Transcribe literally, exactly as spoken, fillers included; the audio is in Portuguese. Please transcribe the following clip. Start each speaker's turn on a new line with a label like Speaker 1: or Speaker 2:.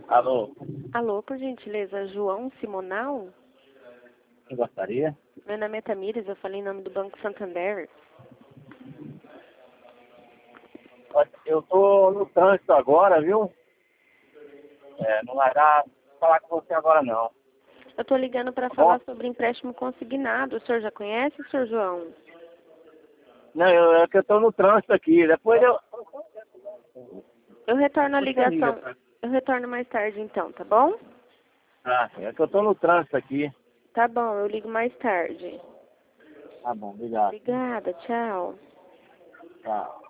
Speaker 1: Alô,
Speaker 2: Alô, por gentileza, João Simonal?
Speaker 1: quem gostaria?
Speaker 2: Meu nome é Tamires, eu falei em nome do Banco Santander.
Speaker 1: Olha, eu tô no trânsito agora, viu? É, não vai dar pra falar com você agora não.
Speaker 2: Eu tô ligando para
Speaker 1: Tá
Speaker 2: falar
Speaker 1: bom?
Speaker 2: sobre empréstimo consignado. O senhor já conhece, senhor João?
Speaker 1: Não, eu, é que eu tô no trânsito aqui. Depois eu.
Speaker 2: Eu retorno a
Speaker 1: Depois você liga
Speaker 2: ligação.
Speaker 1: pra...
Speaker 2: Eu retorno mais tarde então, tá bom?
Speaker 1: Ah, é que eu tô no trânsito aqui.
Speaker 2: Tá bom, eu ligo mais tarde.
Speaker 1: Tá bom, obrigado.
Speaker 2: Obrigada, tchau.
Speaker 1: Tchau.